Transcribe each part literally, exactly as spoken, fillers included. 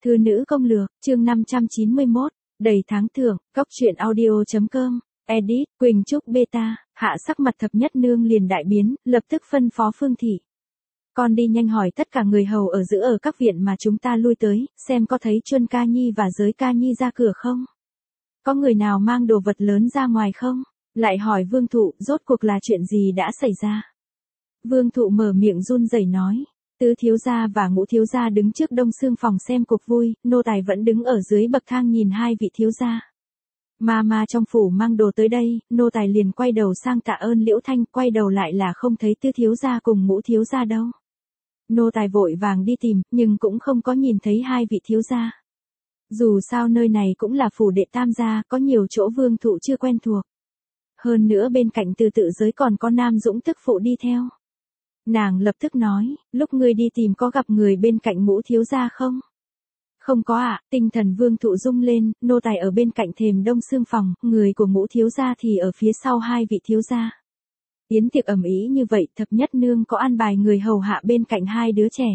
Thư nữ công lược, chương năm trăm chín mươi mốt, đầy tháng thưởng, góc truyện audio.com, edit, Quỳnh Trúc beta, hạ sắc mặt thập nhất nương liền đại biến, lập tức phân phó Phương Thị. Con đi nhanh hỏi tất cả người hầu ở giữ ở các viện mà chúng ta lui tới, xem có thấy Chuân Ca Nhi và Giới Ca Nhi ra cửa không? Có người nào mang đồ vật lớn ra ngoài không? Lại hỏi Vương Thụ, rốt cuộc là chuyện gì đã xảy ra? Vương Thụ mở miệng run rẩy nói. Tứ thiếu gia và ngũ thiếu gia đứng trước đông xương phòng xem cuộc vui, nô tài vẫn đứng ở dưới bậc thang nhìn hai vị thiếu gia. Mama trong phủ mang đồ tới đây, nô tài liền quay đầu sang tạ ơn Liễu Thanh, quay đầu lại là không thấy tứ thiếu gia cùng ngũ thiếu gia đâu. Nô tài vội vàng đi tìm, nhưng cũng không có nhìn thấy hai vị thiếu gia. Dù sao nơi này cũng là phủ đệ tam gia, có nhiều chỗ Vương Thụ chưa quen thuộc. Hơn nữa bên cạnh Từ Tự Giới còn có Nam Dũng tức phụ đi theo. Nàng lập tức nói, lúc ngươi đi tìm có gặp người bên cạnh ngũ thiếu gia không? Không có ạ, à, tinh thần Vương Thụ rung lên, nô tài ở bên cạnh thềm đông xương phòng, người của ngũ thiếu gia thì ở phía sau hai vị thiếu gia. Yến tiệc ầm ĩ như vậy, thập nhất nương có an bài người hầu hạ bên cạnh hai đứa trẻ.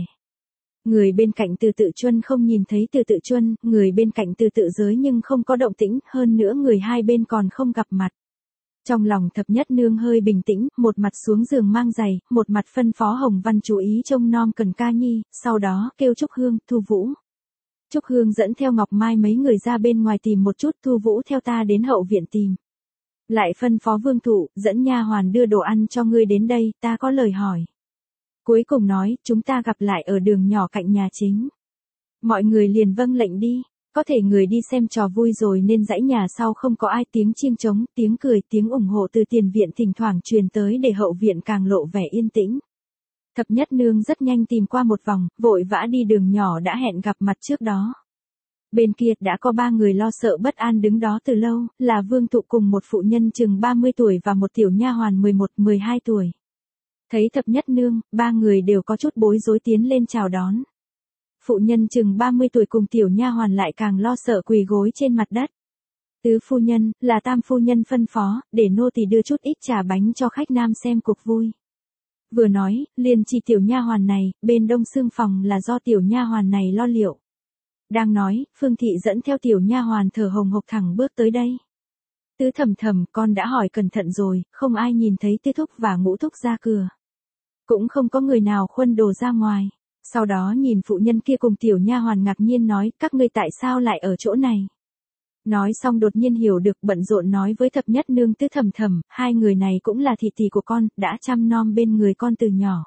Người bên cạnh Từ Tự Chuân không nhìn thấy Từ Tự Chuân, người bên cạnh Từ Tự Giới nhưng không có động tĩnh, hơn nữa người hai bên còn không gặp mặt. Trong lòng thập nhất nương hơi bình tĩnh, một mặt xuống giường mang giày, một mặt phân phó Hồng Văn chú ý trông nom Cần Ca Nhi, sau đó kêu Trúc Hương, Thu Vũ. Trúc Hương dẫn theo Ngọc Mai mấy người ra bên ngoài tìm một chút, Thu Vũ theo ta đến hậu viện tìm. Lại phân phó Vương Thụ, dẫn nha hoàn đưa đồ ăn cho ngươi đến đây, ta có lời hỏi. Cuối cùng nói, chúng ta gặp lại ở đường nhỏ cạnh nhà chính. Mọi người liền vâng lệnh đi. Có thể người đi xem trò vui rồi nên dãy nhà sau không có ai, tiếng chiêng trống, tiếng cười, tiếng ủng hộ từ tiền viện thỉnh thoảng truyền tới để hậu viện càng lộ vẻ yên tĩnh. Thập nhất nương rất nhanh tìm qua một vòng, vội vã đi đường nhỏ đã hẹn gặp mặt trước đó. Bên kia đã có ba người lo sợ bất an đứng đó từ lâu, là Vương Thụ cùng một phụ nhân chừng ba mươi tuổi và một tiểu nha hoàn mười một mười hai tuổi. Thấy thập nhất nương, ba người đều có chút bối rối tiến lên chào đón. Phụ nhân chừng ba mươi tuổi cùng tiểu nha hoàn lại càng lo sợ quỳ gối trên mặt đất. Tứ phu nhân, là tam phu nhân phân phó, để nô tỳ đưa chút ít trà bánh cho khách nam xem cuộc vui. Vừa nói, liền chỉ tiểu nha hoàn này, bên đông xương phòng là do tiểu nha hoàn này lo liệu. Đang nói, Phương Thị dẫn theo tiểu nha hoàn thở hồng hộc thẳng bước tới đây. Tứ thầm thầm, con đã hỏi cẩn thận rồi, không ai nhìn thấy Tứ thúc và Ngũ thúc ra cửa. Cũng không có người nào khuân đồ ra ngoài. Sau đó nhìn phụ nhân kia cùng tiểu nha hoàn ngạc nhiên nói, các ngươi tại sao lại ở chỗ này? Nói xong đột nhiên hiểu được, bận rộn nói với thập nhất nương Tứ thầm thầm, hai người này cũng là thị tỷ của con, đã chăm nom bên người con từ nhỏ.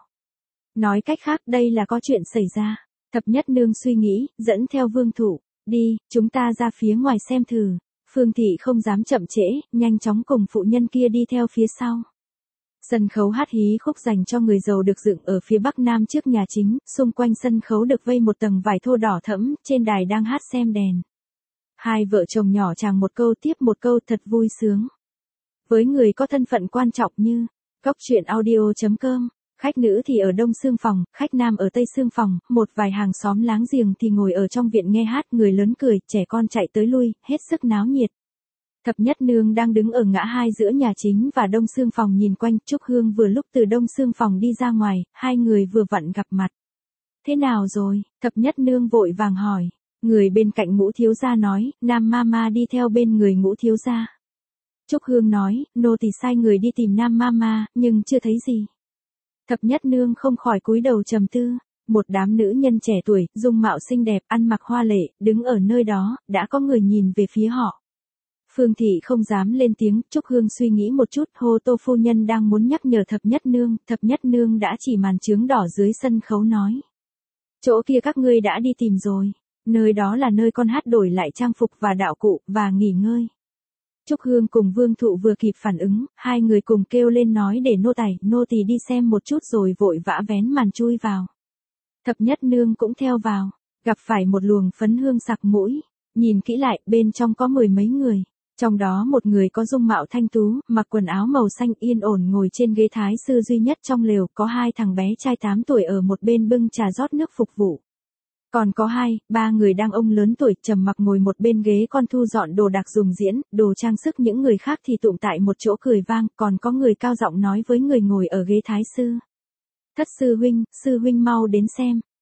Nói cách khác đây là có chuyện xảy ra. Thập nhất nương suy nghĩ, dẫn theo Vương Thụ, đi, chúng ta ra phía ngoài xem thử. Phương Thị không dám chậm trễ, nhanh chóng cùng phụ nhân kia đi theo phía sau. Sân khấu hát hí khúc dành cho người giàu được dựng ở phía bắc nam trước nhà chính, xung quanh sân khấu được vây một tầng vải thô đỏ thẫm, trên đài đang hát xem đèn. Hai vợ chồng nhỏ chàng một câu tiếp một câu thật vui sướng. Với người có thân phận quan trọng như, góc truyện audio.com, khách nữ thì ở đông xương phòng, khách nam ở tây xương phòng, một vài hàng xóm láng giềng thì ngồi ở trong viện nghe hát, người lớn cười, trẻ con chạy tới lui, hết sức náo nhiệt. Thập nhất nương đang đứng ở ngã hai giữa nhà chính và đông xương phòng nhìn quanh, Trúc Hương vừa lúc từ đông xương phòng đi ra ngoài, hai người vừa vặn gặp mặt. Thế nào rồi? Thập nhất nương vội vàng hỏi. Người bên cạnh Ngũ thiếu gia nói, Nam Mama đi theo bên người Ngũ thiếu gia. Trúc Hương nói, nô tỳ sai người đi tìm Nam Mama, nhưng chưa thấy gì. Thập nhất nương không khỏi cúi đầu trầm tư. Một đám nữ nhân trẻ tuổi, dung mạo xinh đẹp, ăn mặc hoa lệ, đứng ở nơi đó, đã có người nhìn về phía họ. Phương Thị không dám lên tiếng, Trúc Hương suy nghĩ một chút, hô Tô phu nhân đang muốn nhắc nhở thập nhất nương, thập nhất nương đã chỉ màn chướng đỏ dưới sân khấu nói. Chỗ kia các ngươi đã đi tìm rồi, nơi đó là nơi con hát đổi lại trang phục và đạo cụ, và nghỉ ngơi. Trúc Hương cùng Vương Thụ vừa kịp phản ứng, hai người cùng kêu lên nói để nô tài, nô tỳ đi xem một chút rồi vội vã vén màn chui vào. Thập nhất nương cũng theo vào, gặp phải một luồng phấn hương sặc mũi, nhìn kỹ lại, bên trong có mười mấy người. Trong đó một người có dung mạo thanh tú, mặc quần áo màu xanh yên ổn ngồi trên ghế thái sư duy nhất trong lều, có hai thằng bé trai tám tuổi ở một bên bưng trà rót nước phục vụ. Còn có hai, ba người đang ông lớn tuổi trầm mặc ngồi một bên ghế con thu dọn đồ đạc dùng diễn, đồ trang sức, những người khác thì tụm tại một chỗ cười vang, còn có người cao giọng nói với người ngồi ở ghế thái sư. Thất sư huynh, sư huynh mau đến xem,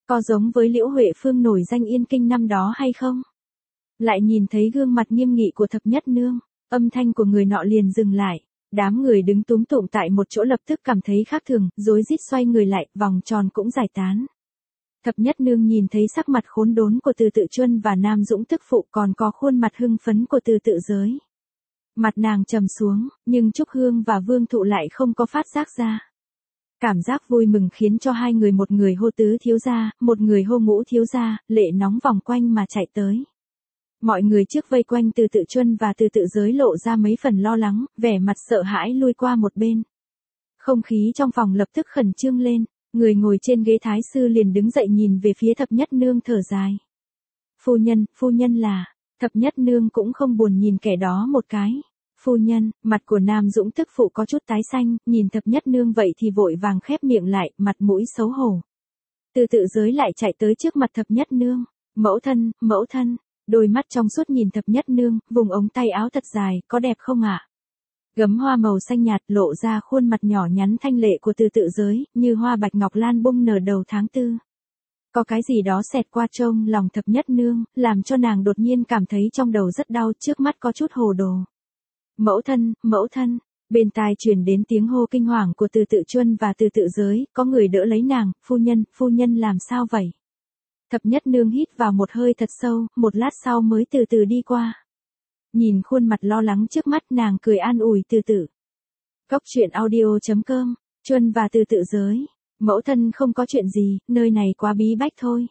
Có giống với Liễu Huệ Phương nổi danh Yên Kinh năm đó hay không? Lại nhìn thấy gương mặt nghiêm nghị của thập nhất nương, âm thanh của người nọ liền dừng lại. Đám người đứng túm tụm tại một chỗ lập tức cảm thấy khác thường, rối rít xoay người lại, vòng tròn cũng giải tán. Thập nhất nương nhìn thấy sắc mặt khốn đốn của Từ Tự Chuân và Nam Dũng tức phụ, còn có khuôn mặt hưng phấn của Từ Tự Giới. Mặt nàng trầm xuống, nhưng Trúc Hương và Vương Thụ lại không có phát giác ra. Cảm giác vui mừng khiến cho hai người, một người hô tứ thiếu gia, một người hô ngũ thiếu gia, lệ nóng vòng quanh mà chạy tới. Mọi người trước vây quanh Từ Tự Chuân và Từ Tự Giới lộ ra mấy phần lo lắng, vẻ mặt sợ hãi lui qua một bên. Không khí trong phòng lập tức khẩn trương lên, người ngồi trên ghế thái sư liền đứng dậy nhìn về phía thập nhất nương thở dài. Phu nhân, phu nhân là, thập nhất nương cũng không buồn nhìn kẻ đó một cái. Phu nhân, mặt của Nam Dũng tức phụ có chút tái xanh, nhìn thập nhất nương vậy thì vội vàng khép miệng lại, mặt mũi xấu hổ. Từ Tự Giới lại chạy tới trước mặt thập nhất nương. Mẫu thân, mẫu thân, đôi mắt trong suốt nhìn thập nhất nương, vùng ống tay áo thật dài, có đẹp không ạ? Gấm hoa màu xanh nhạt lộ ra khuôn mặt nhỏ nhắn thanh lệ của Từ Tự Giới, như hoa bạch ngọc lan bung nở đầu tháng tư. Có cái gì đó xẹt qua trông lòng thập nhất nương, làm cho nàng đột nhiên cảm thấy trong đầu rất đau, trước mắt có chút hồ đồ. Mẫu thân, mẫu thân, bên tai truyền đến tiếng hô kinh hoàng của Từ Tự Chuân và Từ Tự Giới, có người đỡ lấy nàng, phu nhân, phu nhân làm sao vậy? Thập nhất nương hít vào một hơi thật sâu, một lát sau mới từ từ đi qua. Nhìn khuôn mặt lo lắng trước mắt, nàng cười an ủi Từ Tự. Cốc truyện audio chấm com, Chuân và Từ Tự Giới. Mẫu thân không có chuyện gì, nơi này quá bí bách thôi.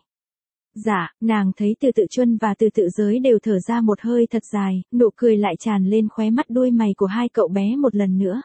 Dạ, nàng thấy Từ Tự Chuân và Từ Tự Giới đều thở ra một hơi thật dài, nụ cười lại tràn lên khóe mắt đuôi mày của hai cậu bé một lần nữa.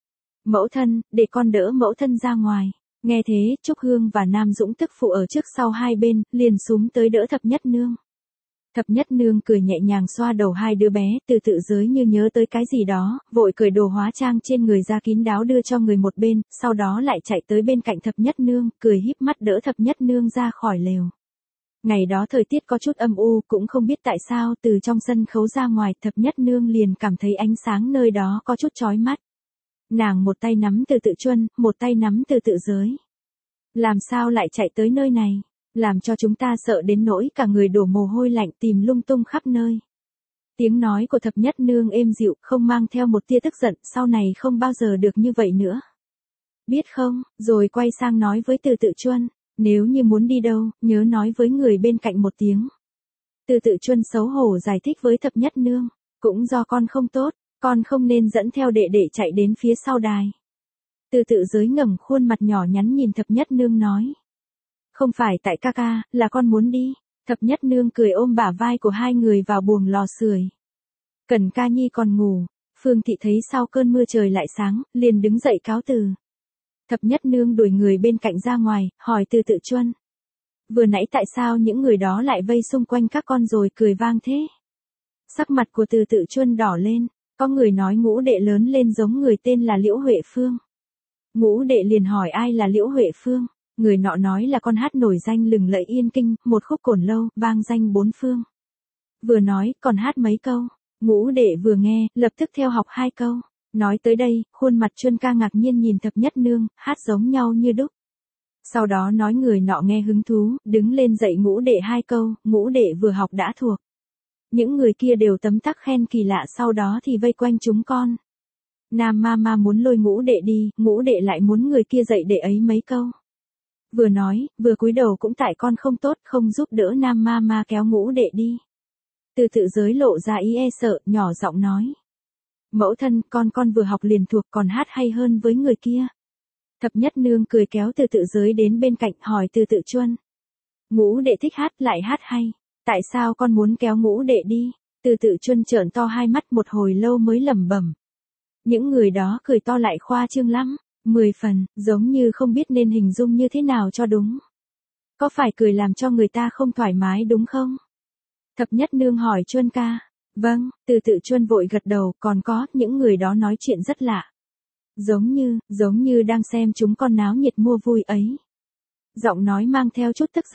Mẫu thân, để con đỡ mẫu thân ra ngoài. Nghe thế, Trúc Hương và Nam Dũng tức phụ ở trước sau hai bên, liền xúm tới đỡ thập nhất nương. Thập nhất nương cười nhẹ nhàng xoa đầu hai đứa bé, Từ Tự Giới như nhớ tới cái gì đó, vội cởi đồ hóa trang trên người ra kín đáo đưa cho người một bên, sau đó lại chạy tới bên cạnh thập nhất nương, cười híp mắt đỡ thập nhất nương ra khỏi lều. Ngày đó thời tiết có chút âm u, cũng không biết tại sao từ trong sân khấu ra ngoài, thập nhất nương liền cảm thấy ánh sáng nơi đó có chút chói mắt. Nàng một tay nắm Từ Tự Chuân, một tay nắm Từ Tự Giới. Làm sao lại chạy tới nơi này, làm cho chúng ta sợ đến nỗi cả người đổ mồ hôi lạnh, tìm lung tung khắp nơi. Tiếng nói của thập nhất nương êm dịu, không mang theo một tia tức giận, sau này không bao giờ được như vậy nữa. Biết không, rồi quay sang nói với Từ Tự Chuân, nếu như muốn đi đâu, nhớ nói với người bên cạnh một tiếng. Từ Tự Chuân xấu hổ giải thích với thập nhất nương, cũng do con không tốt, con không nên dẫn theo đệ đệ chạy đến phía sau đài. Từ Tự Giới ngẩng khuôn mặt nhỏ nhắn nhìn thập nhất nương nói. Không phải tại ca ca, là con muốn đi. Thập nhất nương cười ôm bả vai của hai người vào buồng lò sưởi. Cần ca nhi còn ngủ, Phương Thị thấy sau cơn mưa trời lại sáng, liền đứng dậy cáo từ. Thập nhất nương đuổi người bên cạnh ra ngoài, hỏi Từ Tự Chuân. Vừa nãy tại sao những người đó lại vây xung quanh các con rồi cười vang thế? Sắc mặt của Từ Tự Chuân đỏ lên, có người nói ngũ đệ lớn lên giống người tên là Liễu Huệ Phương. Ngũ đệ liền hỏi ai là Liễu Huệ Phương, người nọ nói là con hát nổi danh lừng lẫy Yên Kinh, một khúc cổn lâu, vang danh bốn phương. Vừa nói, còn hát mấy câu, ngũ đệ vừa nghe, lập tức theo học hai câu. Nói tới đây, khuôn mặt Chuân ca ngạc nhiên nhìn thập nhất nương, hát giống nhau như đúc. Sau đó nói người nọ nghe hứng thú, đứng lên dạy ngũ đệ hai câu, ngũ đệ vừa học đã thuộc. Những người kia đều tấm tắc khen kỳ lạ, sau đó thì vây quanh chúng con. Nam ma ma muốn lôi ngũ đệ đi, ngũ đệ lại muốn người kia dạy đệ ấy mấy câu. Vừa nói, vừa cúi đầu cũng tại con không tốt, không giúp đỡ Nam ma ma kéo ngũ đệ đi. Từ Tự Giới lộ ra ý e sợ, nhỏ giọng nói. Mẫu thân, con con vừa học liền thuộc, còn hát hay hơn với người kia. Thập nhất nương cười kéo Từ Tự Giới đến bên cạnh, hỏi Từ Tự Chuân. Ngũ đệ thích hát, lại hát hay, tại sao con muốn kéo ngũ đệ đi? Từ Tự Chuân trợn to hai mắt một hồi lâu mới lẩm bẩm. Những người đó cười to lại khoa trương lắm, mười phần, giống như không biết nên hình dung như thế nào cho đúng. Có phải cười làm cho người ta không thoải mái đúng không? Thập nhất nương hỏi Chuân ca. Vâng, Từ Tự Chuân vội gật đầu, còn có, những người đó nói chuyện rất lạ. Giống như, giống như đang xem chúng con náo nhiệt mua vui ấy. Giọng nói mang theo chút tức giận,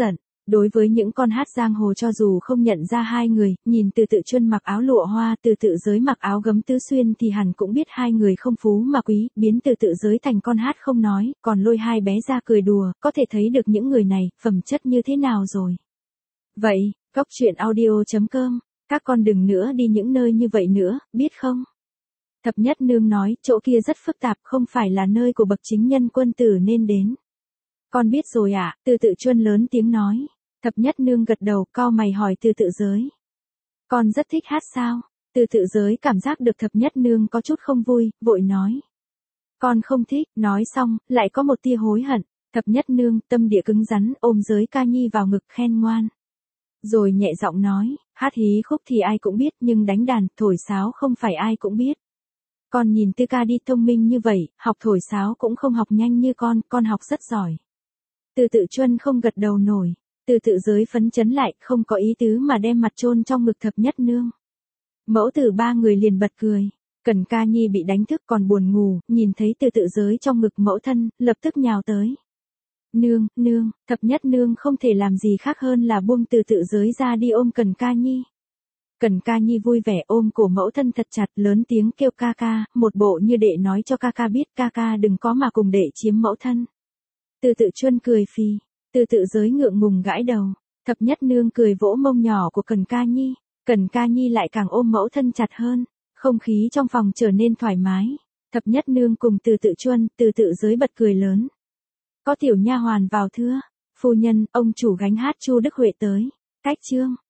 Đối với những con hát giang hồ cho dù không nhận ra hai người, nhìn Từ Tự Chuân mặc áo lụa hoa, Từ Tự Giới mặc áo gấm tứ xuyên thì hẳn cũng biết hai người không phú mà quý, biến Từ Tự Giới thành con hát không nói, còn lôi hai bé ra cười đùa, có thể thấy được những người này, phẩm chất như thế nào rồi. Vậy, Cóc Truyện Audio chấm com, các con đừng nữa đi những nơi như vậy nữa, biết không? Thập Nhất Nương nói, chỗ kia rất phức tạp, không phải là nơi của bậc chính nhân quân tử nên đến. Con biết rồi ạ, à, Từ Tự Chuân lớn tiếng nói. Thập Nhất Nương gật đầu, cau mày hỏi Từ Tự Giới. Con rất thích hát sao? Từ Tự Giới cảm giác được Thập Nhất Nương có chút không vui, vội nói. Con không thích, nói xong, lại có một tia hối hận. Thập Nhất Nương, tâm địa cứng rắn, ôm Giới Ca Nhi vào ngực khen ngoan. Rồi nhẹ giọng nói, hát hí khúc thì ai cũng biết nhưng đánh đàn, thổi sáo không phải ai cũng biết. Con nhìn Tư Ca đi thông minh như vậy, học thổi sáo cũng không học nhanh như con, con học rất giỏi. Từ Tự Chuân không gật đầu nổi. Từ Tự Giới phấn chấn lại, không có ý tứ mà đem mặt chôn trong ngực Thập Nhất Nương. Mẫu tử ba người liền bật cười. Cẩn Ca Nhi bị đánh thức còn buồn ngủ, nhìn thấy Từ Tự Giới trong ngực mẫu thân, lập tức nhào tới. Nương, nương, Thập Nhất Nương không thể làm gì khác hơn là buông Từ Tự Giới ra đi ôm Cẩn Ca Nhi. Cẩn Ca Nhi vui vẻ ôm cổ mẫu thân thật chặt, lớn tiếng kêu ca ca, một bộ như đệ nói cho ca ca biết ca ca đừng có mà cùng đệ chiếm mẫu thân. Từ Tự Chuân cười phì. Từ Tự Giới ngượng ngùng gãi đầu. Thập Nhất Nương cười vỗ mông nhỏ của Cẩn Ca Nhi. Cẩn Ca Nhi lại càng ôm mẫu thân chặt hơn. Không khí trong phòng trở nên thoải mái. Thập Nhất Nương cùng Từ Tự Chuân, Từ Tự Giới bật cười lớn. Có tiểu nha hoàn vào thưa. Phu nhân, ông chủ gánh hát Chu Đức Huệ tới. Cách chương.